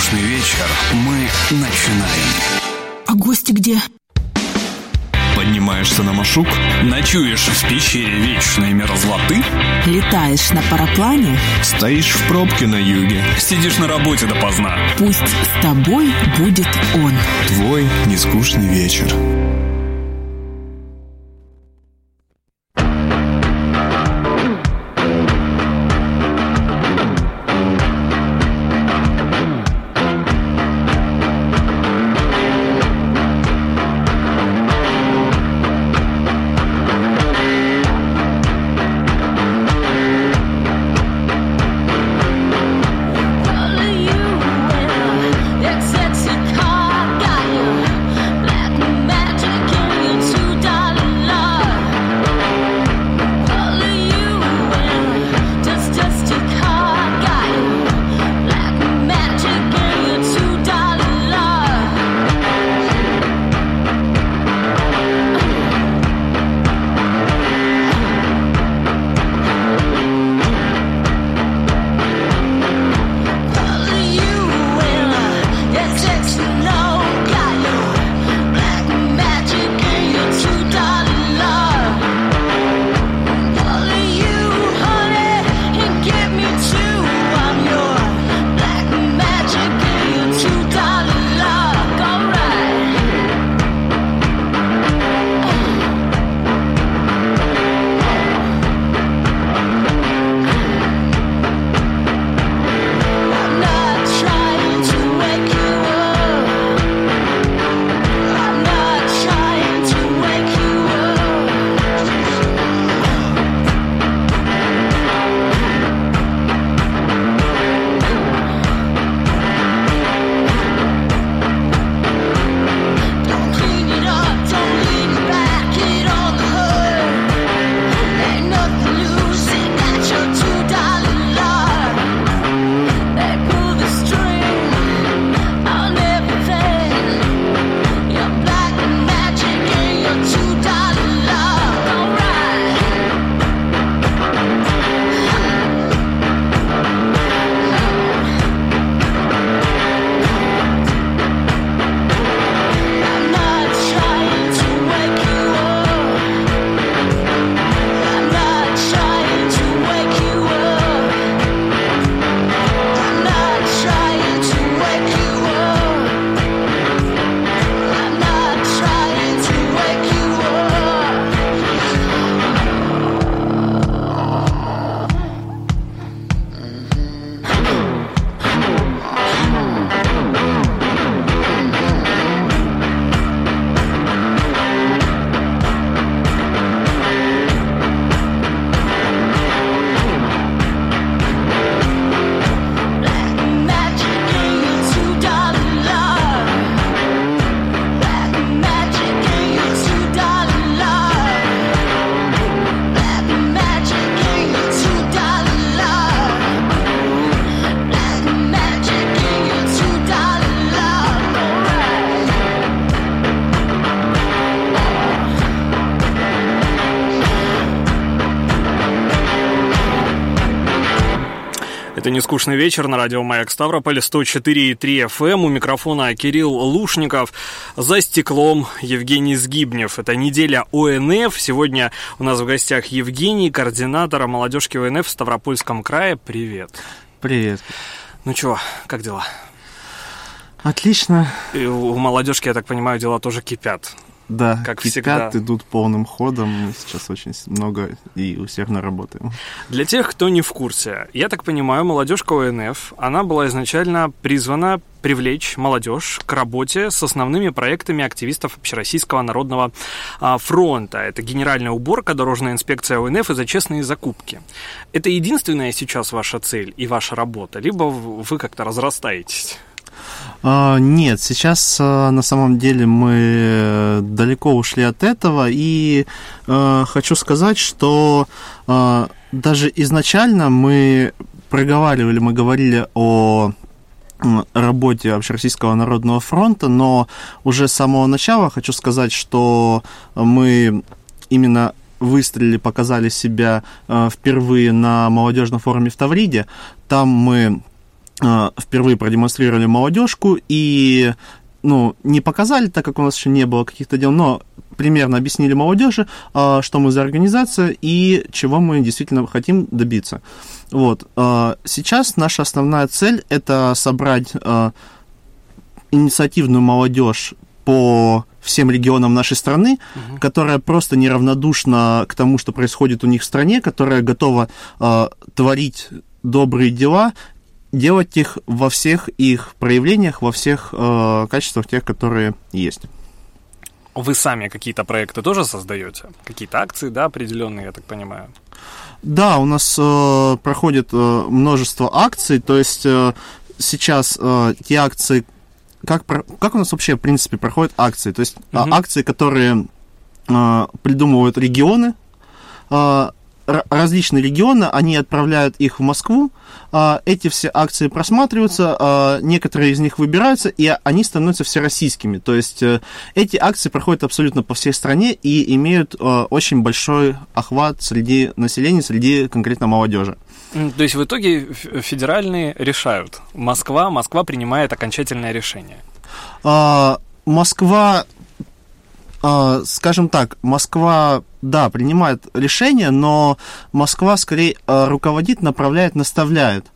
нескучный вечер мы начинаем. А гости где? Поднимаешься на Машук, ночуешь в пещере вечной мерзлоты, Летаешь на параплане? стоишь в пробке на юге, сидишь на работе допоздна. Пусть с тобой будет он. Твой нескучный вечер. Это «Нескучный вечер» на радио «Маяк Ставрополь», 104,3 FM. У микрофона Кирилл Лушников. За стеклом Евгений Сгибнев. Это неделя ОНФ. Сегодня у нас в гостях Евгений, координатор молодежки ОНФ в Ставропольском крае. Привет. Привет. Ну чё, как дела? Отлично. И у молодежки, я так понимаю, дела тоже кипят. Да, как кипят, всегда. Идут полным ходом. Мы сейчас очень много и усердно работаем. Для тех, кто не в курсе, я так понимаю, молодежка ОНФ, она была изначально призвана привлечь молодежь к работе с основными проектами активистов Общероссийского народного фронта. Это генеральная уборка, дорожная инспекция ОНФ и за честные закупки. Это единственная сейчас ваша цель и ваша работа? Либо вы как-то разрастаетесь? Нет, сейчас на самом деле мы далеко ушли от этого, и хочу сказать, что даже изначально мы говорили о работе Общероссийского народного фронта, но уже с самого начала хочу сказать, что мы именно выстрелили, показали себя впервые на молодежном форуме в Тавриде. Там мы впервые продемонстрировали молодежку и, не показали, так как у нас еще не было каких-то дел, но примерно объяснили молодежи, что мы за организация и чего мы действительно хотим добиться. Вот. Сейчас наша основная цель – это собрать инициативную молодежь по всем регионам нашей страны, которая просто неравнодушна к тому, что происходит у них в стране, которая готова творить добрые дела, делать их во всех их проявлениях, во всех качествах тех, которые есть. Вы сами какие-то проекты тоже создаете? Какие-то акции, да, определенные, я так понимаю? Да, у нас проходит множество акций, то есть сейчас те акции, как у нас вообще, в принципе, проходят акции? То есть акции, которые придумывают регионы, различные регионы, они отправляют их в Москву, эти все акции просматриваются, некоторые из них выбираются, и они становятся всероссийскими. То есть эти акции проходят абсолютно по всей стране и имеют очень большой охват среди населения, среди конкретно молодежи. То есть в итоге федеральные решают. Москва принимает окончательное решение. Скажем так, Москва, да, принимает решение, но Москва скорее руководит, направляет, наставляет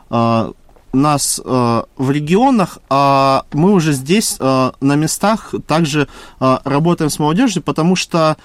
нас в регионах, а мы уже здесь на местах также работаем с молодежью, потому что,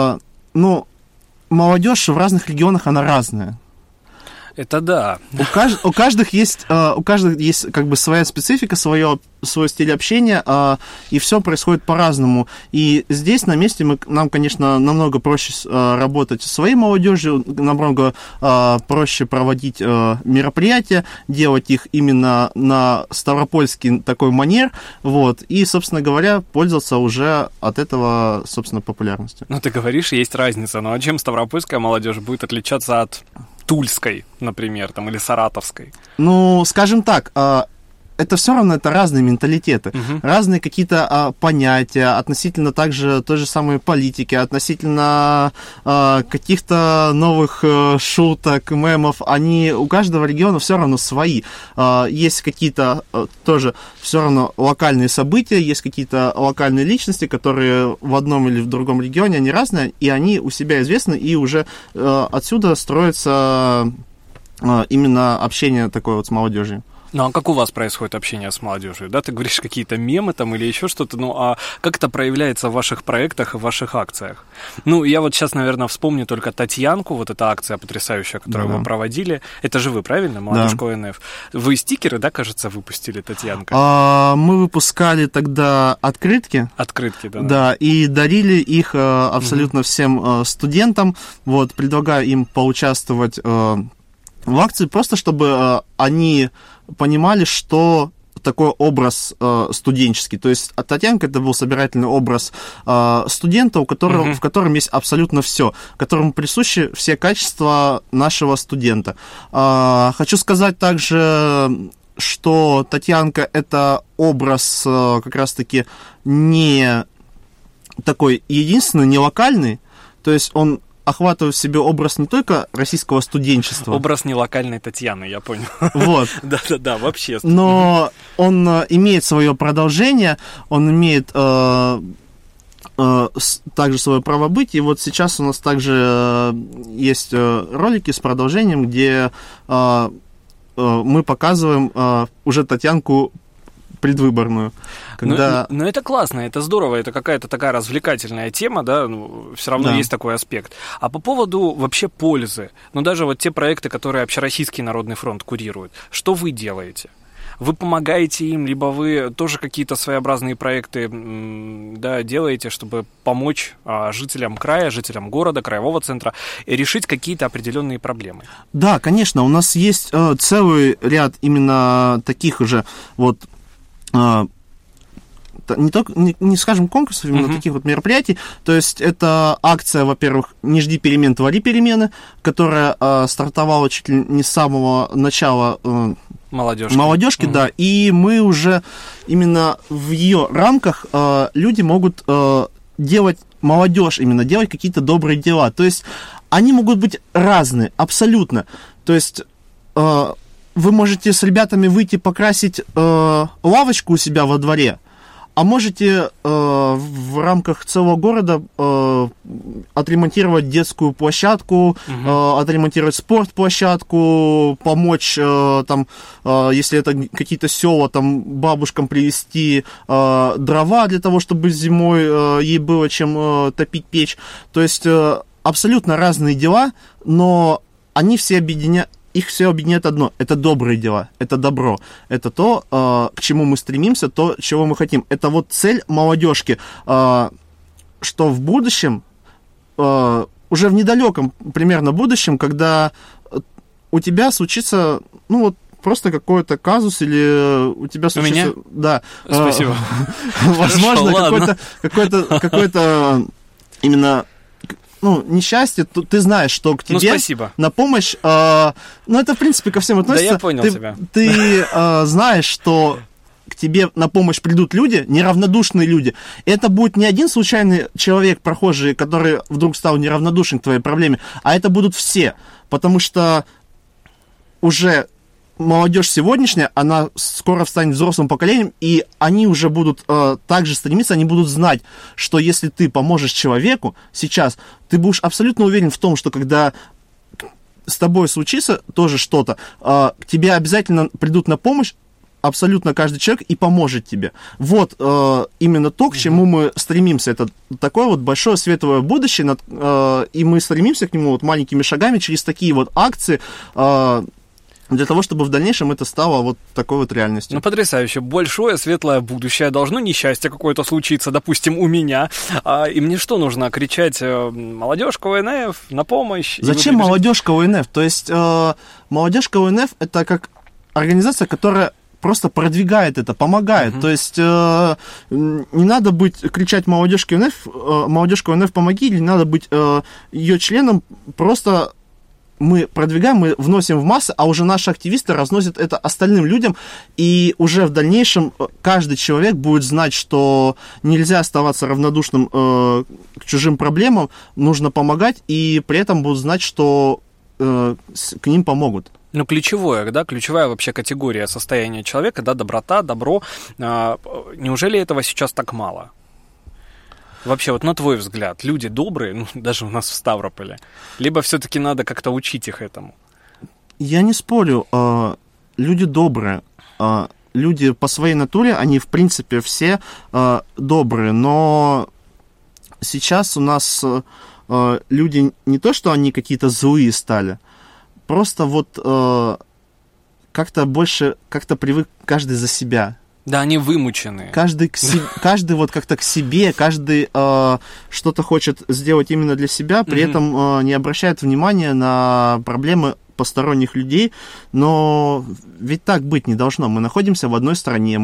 молодежь в разных регионах, она разная. Это да. У каждых есть как бы своя специфика, свой стиль общения, и все происходит по-разному. И здесь на месте нам, конечно, намного проще работать со своей молодежью, намного проще проводить мероприятия, делать их именно на ставропольский такой манер, вот, и, собственно говоря, пользоваться уже от этого, собственно, популярностью. Ну, ты говоришь, есть разница, но чем ставропольская молодежь будет отличаться от тульской, например, там, или саратовской? Скажем так, это все равно это разные менталитеты, разные какие-то понятия относительно также той же самой политики, относительно каких-то новых шуток, мемов. Они у каждого региона все равно свои. Есть какие-то тоже все равно локальные события, есть какие-то локальные личности, которые в одном или в другом регионе, они разные, и они у себя известны, и уже отсюда строится именно общение такое вот с молодежью. Ну, а как у вас происходит общение с молодежью? Да, ты говоришь какие-то мемы там или еще что-то, а как это проявляется в ваших проектах и в ваших акциях? Я вот сейчас, наверное, вспомню только Татьянку, вот эта акция потрясающая, которую вы проводили. Это же вы, правильно? Молодежка ОНФ. Вы стикеры, да, кажется, выпустили, Татьянка? Мы выпускали тогда открытки. Открытки, да. Да, и дарили их абсолютно всем студентам. Вот, предлагаю им поучаствовать в акции, просто чтобы они понимали, что такой образ студенческий. То есть Татьянка — это был собирательный образ студента, в котором есть абсолютно все, которому присущи все качества нашего студента. Хочу сказать также, что Татьянка — это образ как раз-таки не такой единственный, не локальный, то есть он охватывает в себе образ не только российского студенчества. Образ не локальной Татьяны, я понял. Вот. Да, вообще. Но он имеет свое продолжение, он имеет также свое право быть. И вот сейчас у нас также есть ролики с продолжением, где мы показываем уже Татьянку предвыборную. Когда... Но это классно, это здорово, это какая-то такая развлекательная тема, да, все равно есть такой аспект. А по поводу вообще пользы, даже вот те проекты, которые Общероссийский народный фронт курирует, что вы делаете? Вы помогаете им, либо вы тоже какие-то своеобразные проекты делаете, чтобы помочь жителям края, жителям города, краевого центра решить какие-то определенные проблемы? Да, конечно, у нас есть целый ряд именно таких же вот не скажем конкурсов, именно таких вот мероприятий. То есть это акция, во-первых, «Не жди перемен, твори перемены», которая стартовала чуть ли не с самого начала молодежки, да, и мы уже именно в ее рамках люди могут делать, молодежь именно, делать какие-то добрые дела. То есть они могут быть разные, абсолютно. То есть вы можете с ребятами выйти покрасить лавочку у себя во дворе, а можете в рамках целого города отремонтировать детскую площадку, отремонтировать спортплощадку, помочь, там, если это какие-то села, там, бабушкам привезти дрова для того, чтобы зимой ей было чем топить печь. То есть абсолютно разные дела, но они все их все объединяет одно. Это добрые дела, это добро. Это то, к чему мы стремимся, то, чего мы хотим. Это вот цель молодежки, что в будущем, уже в недалеком примерно будущем, когда у тебя случится, ну вот, просто какой-то казус, или у тебя случится... У меня? Да. Спасибо. Возможно, какой-то именно... Ну, несчастье, ты знаешь, что к тебе на помощь... ну, это, в принципе, ко всем относится. Да, я понял тебя. Ты знаешь, что к тебе на помощь придут люди, неравнодушные люди. И это будет не один случайный человек, прохожий, который вдруг стал неравнодушен к твоей проблеме, а это будут все. Потому что уже... молодежь сегодняшняя, она скоро станет взрослым поколением, и они уже будут также стремиться, они будут знать, что если ты поможешь человеку сейчас, ты будешь абсолютно уверен в том, что когда с тобой случится тоже что-то, к тебе обязательно придут на помощь абсолютно каждый человек и поможет тебе. Вот именно то, к чему мы стремимся. Это такое вот большое светлое будущее, и мы стремимся к нему вот маленькими шагами через такие вот акции, для того, чтобы в дальнейшем это стало вот такой вот реальностью. Ну, потрясающе. Большое светлое будущее. Должно несчастье какое-то случиться, допустим, у меня. И мне что нужно? Кричать молодежка ОНФ на помощь? Зачем молодежка ОНФ? То есть молодежка ОНФ это как организация, которая просто продвигает это, помогает. То есть не надо кричать молодежке ОНФ, молодежка ОНФ помоги, или не надо быть ее членом, просто... Мы продвигаем, мы вносим в массы, а уже наши активисты разносят это остальным людям, и уже в дальнейшем каждый человек будет знать, что нельзя оставаться равнодушным к чужим проблемам, нужно помогать, и при этом будут знать, что к ним помогут. Ну, ключевая вообще категория состояния человека, да, доброта, добро. Неужели этого сейчас так мало? Вообще, вот на твой взгляд, люди добрые, ну, даже у нас в Ставрополе, либо все-таки надо как-то учить их этому? Я не спорю, люди добрые, люди по своей натуре, они, в принципе, все добрые, но сейчас у нас люди не то, что они какие-то злые стали, просто вот как-то привык каждый за себя. Да, они вымученные. Каждый вот как-то к себе, каждый что-то хочет сделать именно для себя, при этом не обращает внимания на проблемы посторонних людей, но ведь так быть не должно. Мы находимся в одной стране,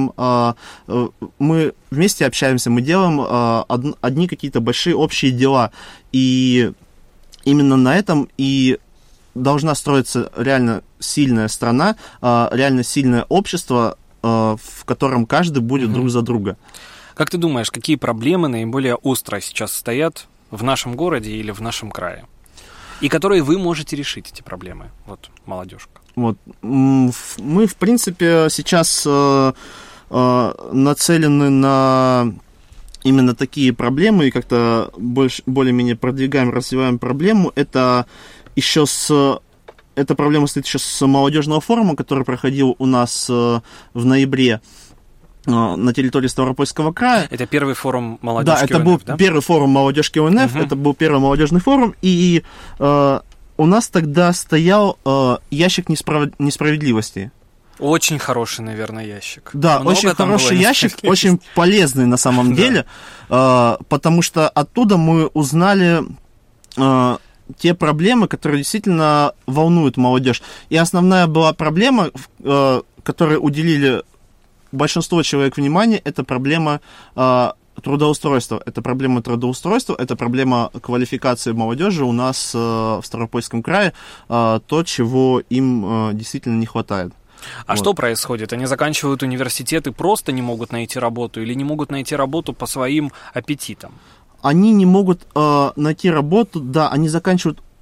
мы вместе общаемся, мы делаем одни какие-то большие общие дела, и именно на этом и должна строиться реально сильная страна, реально сильное общество, в котором каждый будет друг за друга. Как ты думаешь, какие проблемы наиболее остро сейчас стоят в нашем городе или в нашем крае? И которые вы можете решить, эти проблемы? Вот, молодежка. Вот. Мы, в принципе, сейчас нацелены на именно такие проблемы и как-то более-менее продвигаем, развиваем проблему. Это еще Эта проблема стоит еще с молодежного форума, который проходил у нас в ноябре на территории Ставропольского края. Это первый форум молодежки ОНФ, да? Это был первый форум молодежки ОНФ, это был первый молодежный форум, и у нас тогда стоял ящик несправедливости. Очень хороший, наверное, ящик. Да, много очень хороший ящик, очень полезный на самом деле, потому что оттуда мы узнали... те проблемы, которые действительно волнуют молодежь. И основная была проблема, которой уделили большинство человек внимания, это проблема трудоустройства. Это проблема квалификации молодежи у нас в Ставропольском крае, то, чего им действительно не хватает. А что происходит? Они заканчивают университет и просто не могут найти работу, или не могут найти работу по своим аппетитам? Они не могут найти работу, да, они заканчивают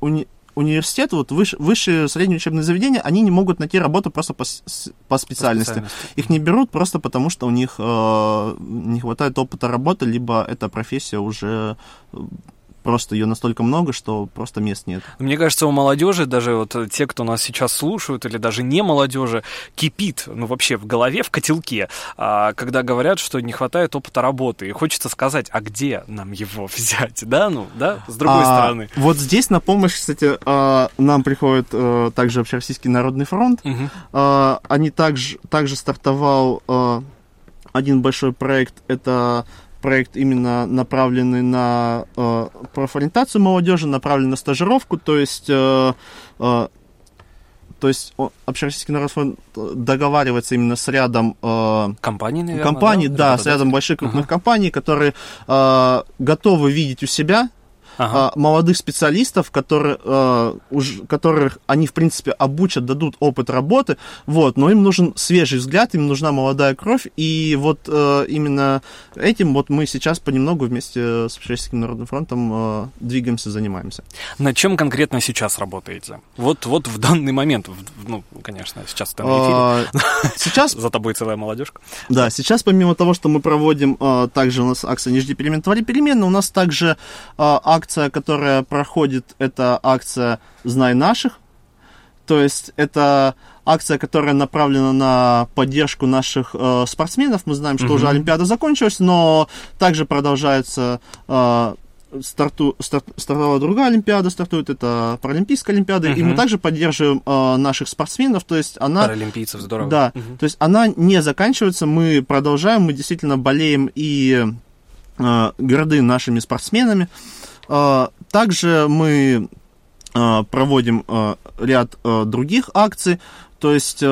университеты, вот высшие средние учебные заведения, они не могут найти работу просто по специальности. Их не берут просто потому, что у них не хватает опыта работы, либо эта профессия уже... Просто ее настолько много, что просто мест нет. Мне кажется, у молодежи, даже вот те, кто нас сейчас слушают, или даже не молодежи, кипит, ну, вообще в голове, в котелке, когда говорят, что не хватает опыта работы. И хочется сказать, а где нам его взять, да? Ну, да, с другой стороны. Вот здесь на помощь, кстати, нам приходит также Общероссийский народный фронт. Они также стартовал один большой проект, это... Проект именно направленный на профориентацию молодежи, направленный на стажировку, то есть Общероссийский народный фронт договаривается именно с рядом компаний, наверное, компаний, да, с рядом больших крупных компаний, которые готовы видеть у себя молодых специалистов, которых они, в принципе, обучат, дадут опыт работы, вот, но им нужен свежий взгляд, им нужна молодая кровь, и вот именно этим вот мы сейчас понемногу вместе с Общероссийским народным фронтом двигаемся, занимаемся. Над чем конкретно сейчас работаете? Вот в данный момент, ну, конечно, сейчас ты на эфире, сейчас за тобой целая молодежка. Да, сейчас помимо того, что мы проводим, также у нас акция «Не жди перемен, твори перемены», у нас также акция, которая проходит, это акция «Знай наших». То есть это акция, которая направлена на поддержку наших спортсменов. Мы знаем, что уже Олимпиада закончилась, но также продолжается, стартовала другая Олимпиада, стартует это Паралимпийская Олимпиада, и мы также поддерживаем наших спортсменов. То есть она... Паралимпийцев, здорово. Да, то есть она не заканчивается, мы продолжаем, мы действительно болеем и горды нашими спортсменами. Также мы проводим ряд других акций, то есть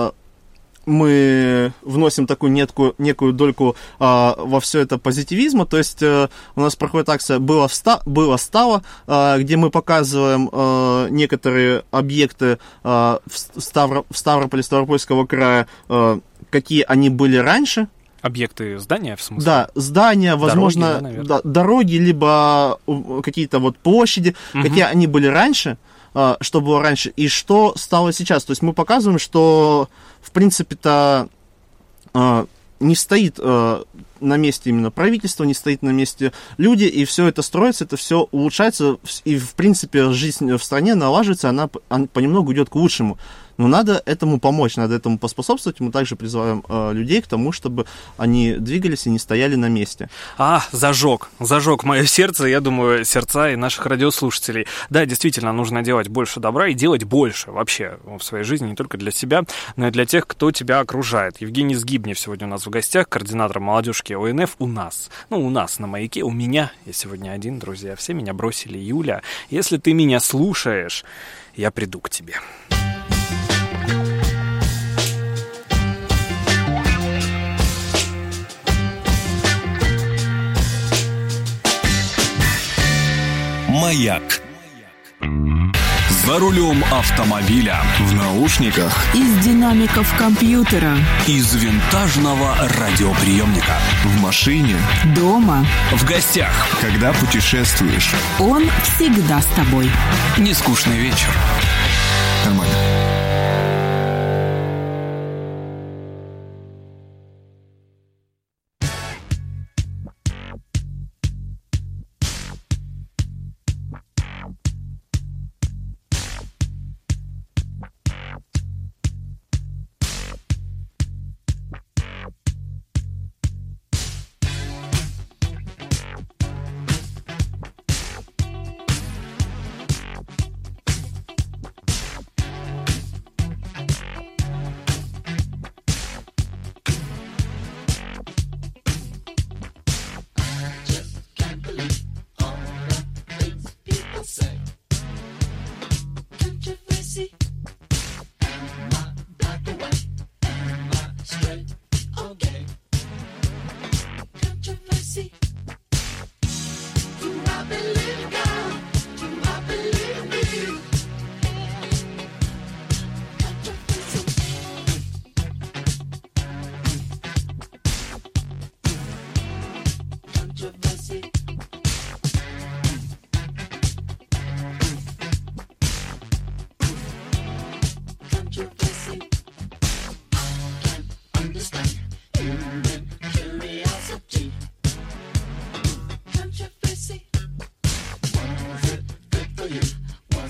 мы вносим такую некую дольку во все это позитивизма, то есть у нас проходит акция «Было-стало», где мы показываем некоторые объекты в Ставрополе, Ставропольского края, какие они были раньше. Объекты здания, в смысле? Да, здания, возможно, дороги, либо какие-то вот площади, какие они были раньше, что было раньше, и что стало сейчас. То есть мы показываем, что, в принципе-то, не стоит на месте именно правительство, не стоит на месте люди, и все это строится, это все улучшается, и, в принципе, жизнь в стране налаживается, она понемногу идет к лучшему. Но надо этому помочь, надо этому поспособствовать. Мы также призываем людей к тому, чтобы они двигались и не стояли на месте. Зажег мое сердце, я думаю, сердца и наших радиослушателей. Да, действительно, нужно делать больше добра и делать больше вообще в своей жизни, не только для себя, но и для тех, кто тебя окружает. Евгений Сгибнев сегодня у нас в гостях, координатор молодежки ОНФ у нас на «Маяке», у меня. Я сегодня один, друзья, все меня бросили. Юля, если ты меня слушаешь, я приду к тебе. «Маяк». За рулем автомобиля, в наушниках, Из динамиков компьютера, из винтажного радиоприемника, в машине, дома. В гостях. когда путешествуешь. Он всегда с тобой. Нескучный вечер. Нормально.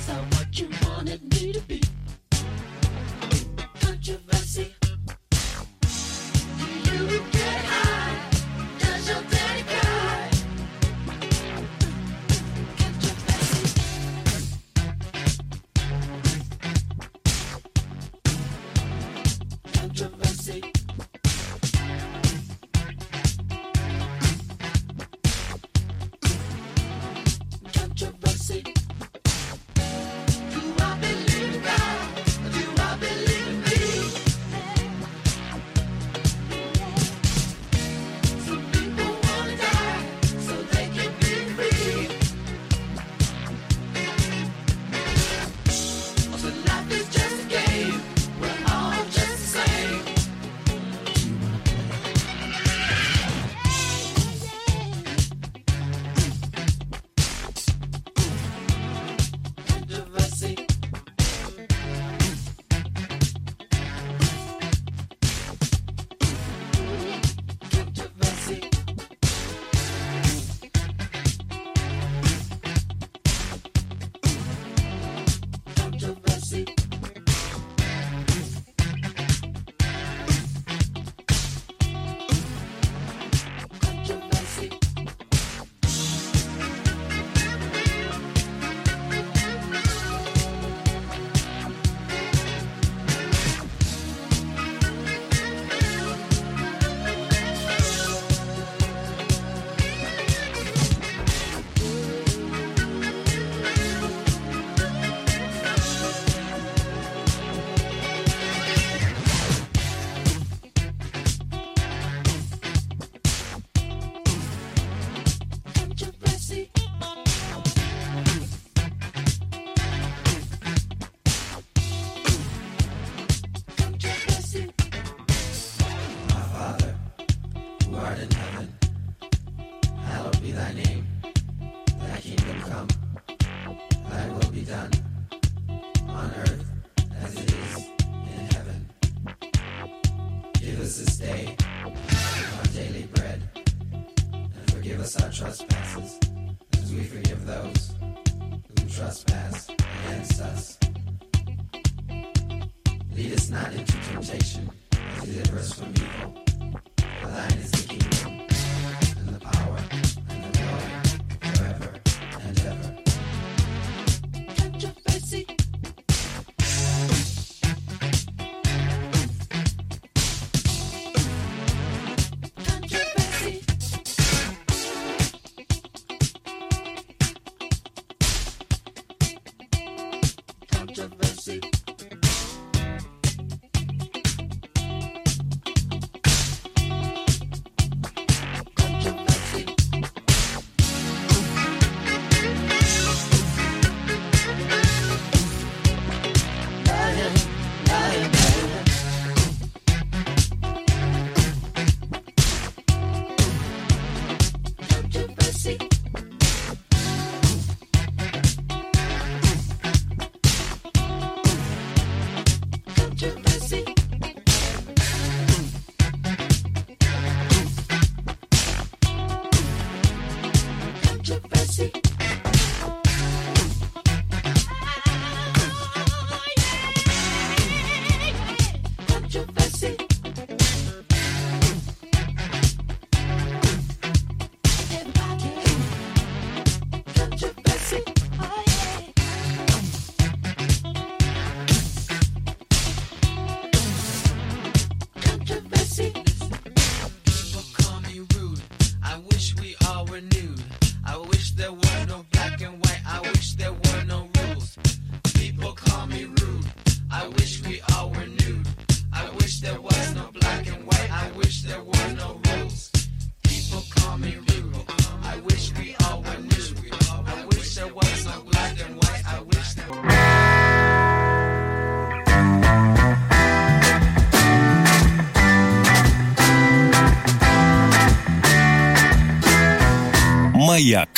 Маяк.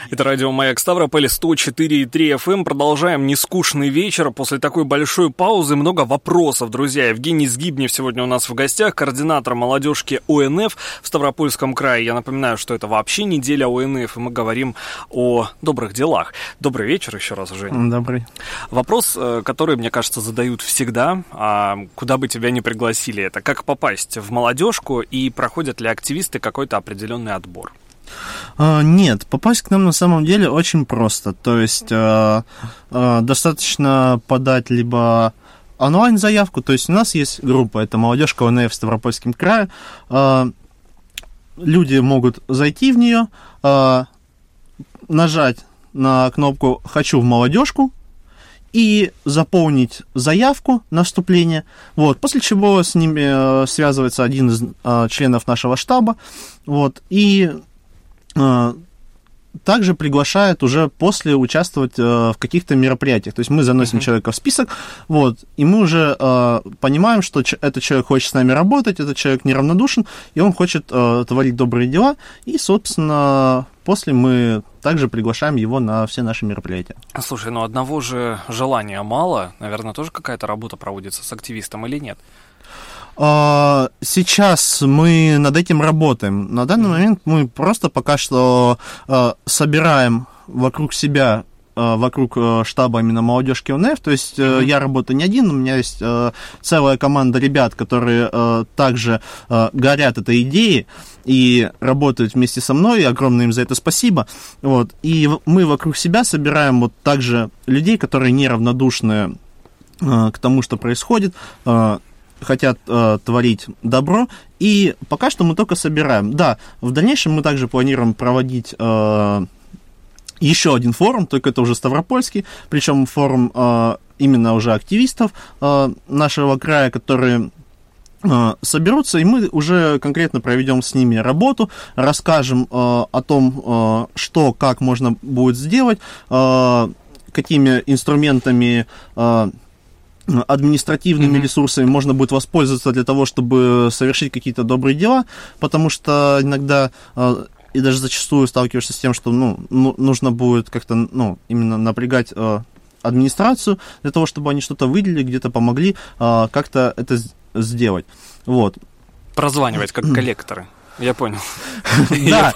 Это радио «Маяк» Ставрополь, 104,3 FM. Продолжаем нескучный вечер. После такой большой паузы много вопросов, друзья. Евгений Сгибнев сегодня у нас в гостях, координатор молодежки ОНФ в Ставропольском крае. Я напоминаю, что это вообще неделя ОНФ, и мы говорим о добрых делах. Добрый вечер еще раз, Женя. Добрый. Вопрос, который, мне кажется, задают всегда, куда бы тебя ни пригласили, это как попасть в молодежку и проходят ли активисты какой-то определенный отбор? Нет, попасть к нам на самом деле очень просто. То есть достаточно подать либо онлайн-заявку, то есть у нас есть группа, это молодежка ОНФ в Ставропольском крае. Люди могут зайти в нее, нажать на кнопку «Хочу в молодежку» и заполнить заявку на вступление. Вот, после чего с ними связывается один из членов нашего штаба, вот, и также приглашает уже после участвовать в каких-то мероприятиях. То есть мы заносим человека в список, вот, и мы уже понимаем, что этот человек хочет с нами работать, этот человек неравнодушен, и он хочет творить добрые дела, и, собственно, после мы также приглашаем его на все наши мероприятия. Слушай, ну одного же желания мало, наверное, тоже какая-то работа проводится с активистом или нет? Сейчас мы над этим работаем. На данный момент мы просто пока что собираем вокруг себя, вокруг штаба именно молодежки ОНФ. То есть я работаю не один, у меня есть целая команда ребят, которые также горят этой идеей и работают вместе со мной, и огромное им за это спасибо. Вот. И мы вокруг себя собираем вот также людей, которые неравнодушны к тому, что происходит, хотят творить добро, и пока что мы только собираем. Да, в дальнейшем мы также планируем проводить еще один форум, только это уже ставропольский, причем форум именно уже активистов нашего края, которые соберутся, и мы уже конкретно проведем с ними работу, расскажем о том, что, как можно будет сделать, какими инструментами, административными ресурсами можно будет воспользоваться для того, чтобы совершить какие-то добрые дела, потому что иногда и даже зачастую сталкиваешься с тем, что нужно будет как-то именно напрягать администрацию для того, чтобы они что-то выделили, где-то помогли как-то это сделать. Вот. Прозванивать как коллекторы. Я понял. Да,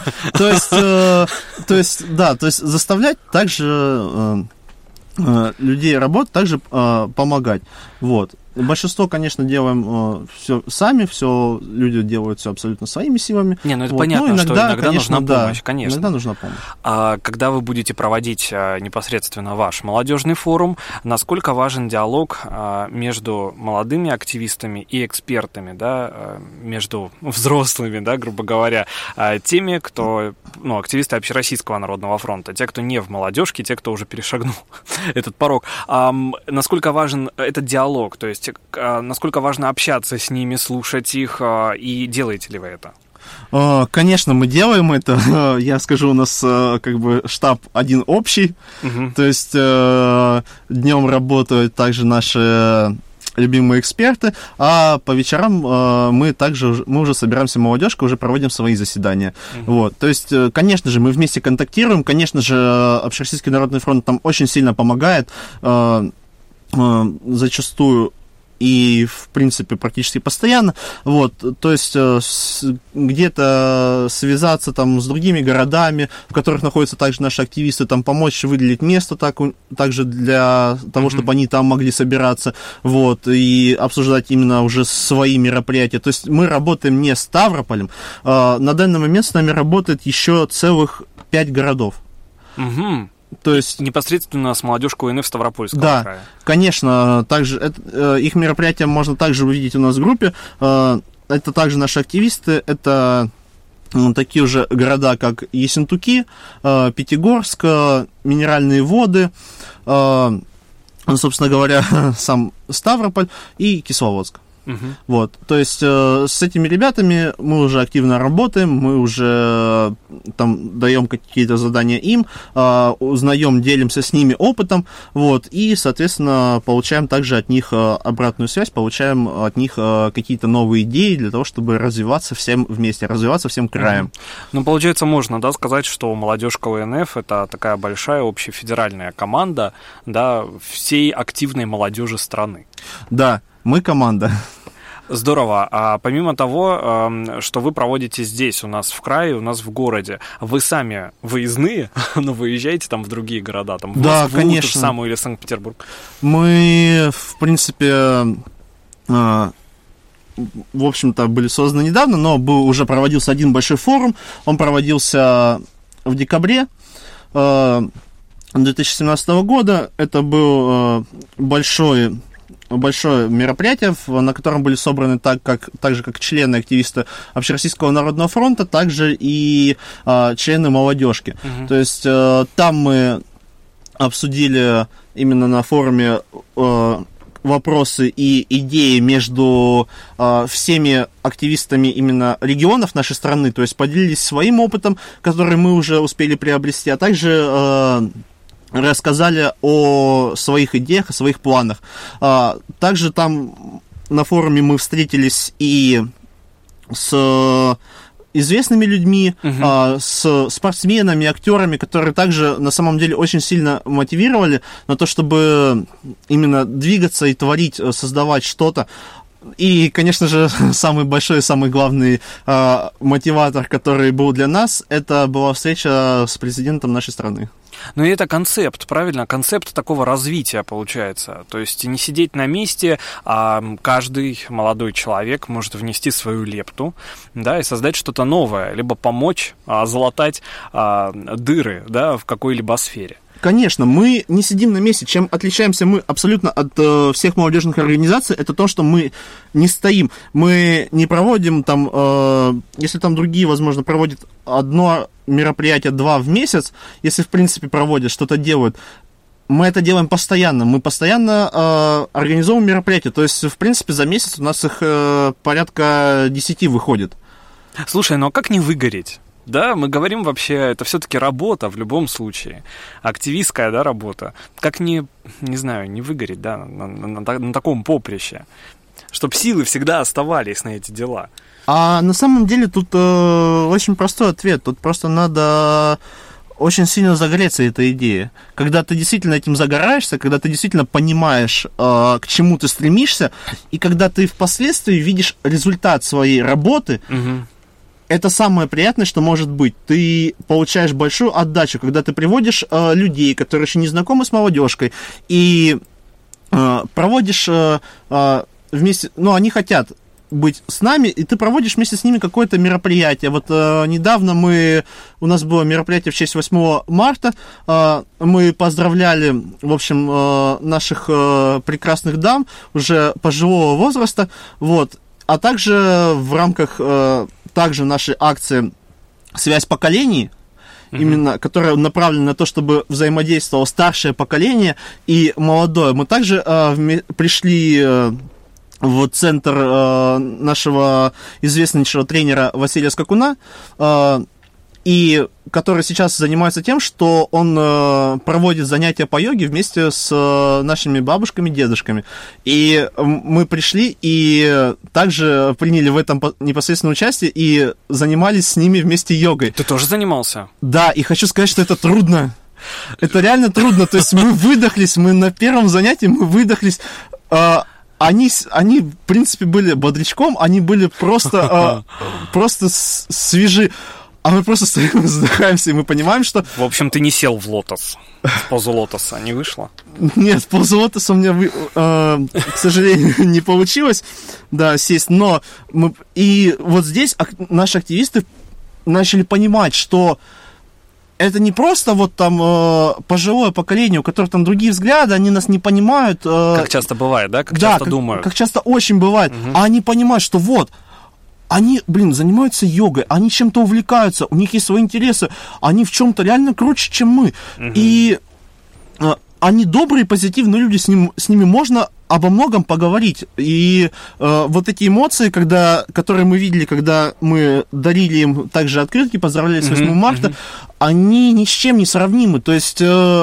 то есть заставлять также людей работать, также помогать. Вот. Большинство, конечно, делаем все сами, все люди делают все абсолютно своими силами. Не, ну это понятно, иногда, что иногда конечно, нужна помощь, конечно. Иногда нужна помощь. А когда вы будете проводить непосредственно ваш молодежный форум, насколько важен диалог между молодыми активистами и экспертами, да, между взрослыми, да, грубо говоря, теми, кто, активисты Общероссийского народного фронта, те, кто не в молодежке, те, кто уже перешагнул этот порог. Насколько важен этот диалог, то есть насколько важно общаться с ними, слушать их, и делаете ли вы это? Конечно, мы делаем это. Я скажу, у нас как бы штаб один общий. То есть днем работают также наши любимые эксперты, а по вечерам мы уже собираемся молодежкой, уже проводим свои заседания. Вот. То есть, конечно же, мы вместе контактируем, конечно же, Общероссийский народный фронт нам очень сильно помогает, зачастую и, в принципе, практически постоянно. Вот, то есть где-то связаться там с другими городами, в которых находятся также наши активисты, там помочь выделить место также для того, чтобы они там могли собираться, вот, и обсуждать именно уже свои мероприятия. То есть мы работаем не с Ставрополем. На данный момент с нами работает еще целых 5 городов. То есть непосредственно с молодежкой ОНФ Ставропольского края. Да, конечно, также их мероприятия можно также увидеть у нас в группе. Это также наши активисты, это такие уже города, как Ессентуки, Пятигорск, Минеральные воды, собственно говоря, сам Ставрополь и Кисловодск. Вот, то есть с этими ребятами мы уже активно работаем, мы уже там даем какие-то задания им, узнаем, делимся с ними опытом, вот, и, соответственно, получаем также от них обратную связь, получаем от них какие-то новые идеи для того, чтобы развиваться всем вместе, развиваться всем краем. Ну, получается, можно, да, сказать, что молодежка ОНФ — это такая большая общефедеральная команда, да, всей активной молодежи страны. Да, мы команда. Здорово. А помимо того, что вы проводите здесь, у нас в крае, у нас в городе, вы сами выездные, но выезжаете там в другие города, там в Москву, ту же самую, или Санкт-Петербург? Мы, в принципе, в общем-то, были созданы недавно, но уже проводился один большой форум. Он проводился в декабре 2017 года. Это был большое мероприятие, на котором были собраны так же, как члены, активисты Общероссийского народного фронта, также и члены молодежки. То есть там мы обсудили именно на форуме вопросы и идеи между всеми активистами именно регионов нашей страны, то есть поделились своим опытом, который мы уже успели приобрести, а также рассказали о своих идеях, о своих планах. Также там на форуме мы встретились и с известными людьми, с спортсменами, актерами, которые также на самом деле очень сильно мотивировали на то, чтобы именно двигаться и творить, создавать что-то. И, конечно же, самый большой, самый главный мотиватор, который был для нас, это была встреча с президентом нашей страны. Ну и это концепт, правильно? Концепт такого развития получается. То есть не сидеть на месте, а каждый молодой человек может внести свою лепту, да, и создать что-то новое, либо помочь залатать дыры, да, в какой-либо сфере. Конечно, мы не сидим на месте. Чем отличаемся мы абсолютно от всех молодежных организаций, это то, что мы не стоим. Мы не проводим там, если там другие, возможно, проводят одно мероприятие, 2 в месяц, если, в принципе, проводят, что-то делают. Мы это делаем постоянно. Мы постоянно организовываем мероприятия. То есть, в принципе, за месяц у нас их порядка 10 выходит. Слушай, ну а как не выгореть? Да, мы говорим вообще, это все-таки работа в любом случае, активистская, да, работа. Как не знаю, не выгореть, да, на таком поприще, чтобы силы всегда оставались на эти дела. А на самом деле тут очень простой ответ. Тут просто надо очень сильно загореться этой идеей. Когда ты действительно этим загораешься, когда ты действительно понимаешь, к чему ты стремишься, и когда ты впоследствии видишь результат своей работы, это самое приятное, что может быть. Ты получаешь большую отдачу, когда ты приводишь людей, которые еще не знакомы с молодежкой, и проводишь вместе, ну, они хотят быть с нами, и ты проводишь вместе с ними какое-то мероприятие. Вот недавно у нас было мероприятие в честь 8 марта, мы поздравляли, в общем, наших прекрасных дам уже пожилого возраста, вот, а также в рамках также нашей акции «Связь поколений», именно, которая направлена на то, чтобы взаимодействовало старшее поколение и молодое. Мы также пришли в центр нашего известнейшего тренера Василия Скакуна, и который сейчас занимается тем, что он проводит занятия по йоге вместе с нашими бабушками, дедушками. И мы пришли и также приняли в этом непосредственно участие и занимались с ними вместе йогой. Ты тоже занимался? Да, и хочу сказать, что это трудно. Это реально трудно. То есть мы выдохлись, мы на первом занятии выдохлись. Они, в принципе, были бодрячком, они были просто свежи. А мы просто стоим, вздыхаемся, и мы понимаем, что... В общем, ты не сел в лотос, в позу лотоса, не вышло? Нет, в позу лотоса у меня, к сожалению, не получилось, да, сесть. Но и вот здесь наши активисты начали понимать, что это не просто вот там пожилое поколение, у которых там другие взгляды, они нас не понимают. Как часто бывает, да? Как часто думают. Как часто очень бывает. А они понимают, что вот, они, занимаются йогой, они чем-то увлекаются, у них есть свои интересы, они в чем-то реально круче, чем мы. И они добрые, позитивные люди, с ними можно обо многом поговорить. И вот эти эмоции, которые мы видели, когда мы дарили им также открытки, поздравляли с 8 марта, они ни с чем не сравнимы. То есть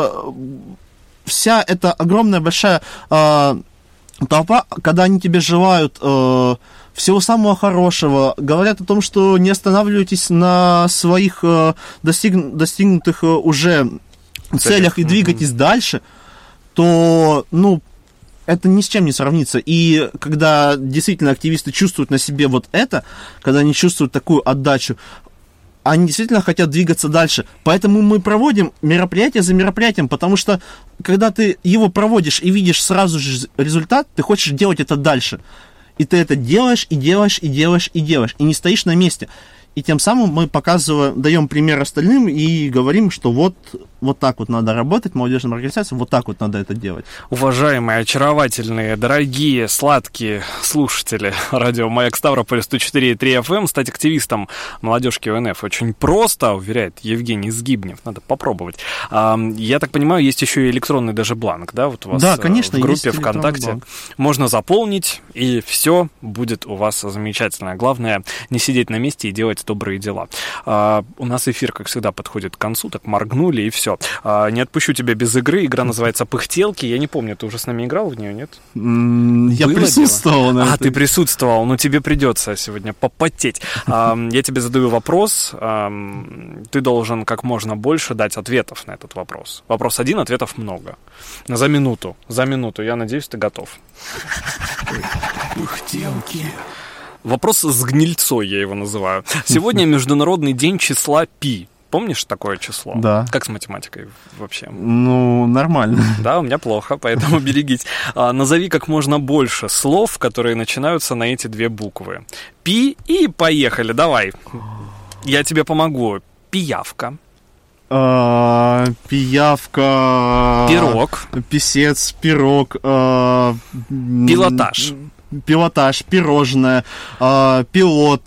вся эта огромная большая толпа, когда они тебе желают всего самого хорошего, говорят о том, что не останавливайтесь на своих достигнутых уже целях и двигайтесь дальше, то, это ни с чем не сравнится. И когда действительно активисты чувствуют на себе вот это, когда они чувствуют такую отдачу, они действительно хотят двигаться дальше. Поэтому мы проводим мероприятие за мероприятием, потому что, когда ты его проводишь и видишь сразу же результат, ты хочешь делать это дальше. И ты это делаешь, и делаешь, и делаешь, и делаешь, и не стоишь на месте. И тем самым мы даем пример остальным и говорим, что вот так вот надо работать, молодежным организациям, вот так вот надо это делать. Уважаемые, очаровательные, дорогие, сладкие слушатели радио «Маяк Ставрополь» 104.3 FM, стать активистом молодежки ОНФ очень просто, уверяет Евгений Сгибнев. Надо попробовать. Я так понимаю, есть еще и электронный даже бланк, да? Вот у вас, да, конечно, в группе есть ВКонтакте. Можно заполнить, и все будет у вас замечательно. Главное, не сидеть на месте и делать добрые дела. У нас эфир, как всегда, подходит к концу, так моргнули, и все. Не отпущу тебя без игры. Игра называется «Пыхтелки». Я не помню, ты уже с нами играл в нее, нет? Я присутствовал на ты присутствовал. Ну, тебе придется сегодня попотеть. Я тебе задаю вопрос. Ты должен как можно больше дать ответов на этот вопрос. Вопрос один, ответов много. За минуту. Я надеюсь, ты готов. Пыхтелки. Вопрос с гнильцой, я его называю. Сегодня Международный день числа π. Помнишь такое число? Да. Как с математикой вообще? Нормально. Да, у меня плохо, поэтому берегись. Назови как можно больше слов, которые начинаются на эти две буквы. Пи и поехали, давай. Я тебе помогу. Пиявка. Пиявка. Пирог. Писец, пирог. Пилотаж. Пилотаж, пирожное, пилот.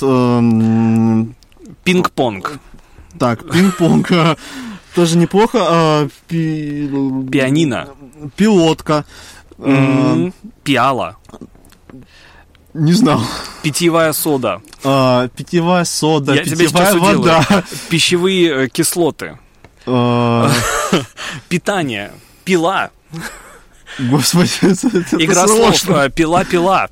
Пинг-понг. Так, пинг-понг. Тоже неплохо. Пианино. Пилотка. Пиала. Не знал. Питьевая сода. Питьевая сода, Я питьевая вода. Пищевые кислоты. Питание. Пила. Господи, это игра слов. Пила.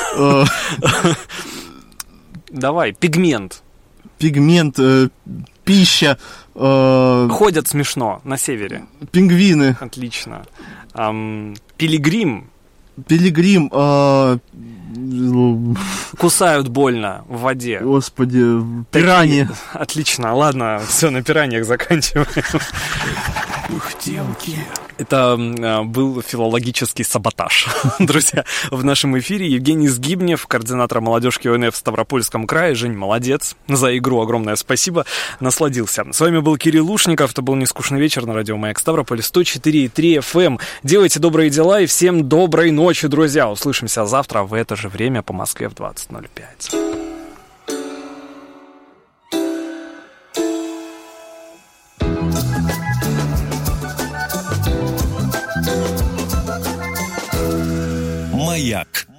Давай, пигмент. Пигмент, пища. Ходят смешно на севере. Пингвины. Отлично. Пилигрим. Пилигрим. Кусают больно в воде. Господи, пираньи. Отлично, ладно, все, на пираньях заканчиваем. Пыхтелки. Это был филологический саботаж. Друзья, в нашем эфире Евгений Сгибнев, координатор молодежки ОНФ в Ставропольском крае. Жень, молодец. За игру огромное спасибо. Насладился. С вами был Кирилл Лушников. Это был «Нескучный вечер» на радио «Маяк Ставрополь» 104.3 FM. Делайте добрые дела и всем доброй ночи, друзья. Услышимся завтра в это же время по Москве в 20:05. Маяк.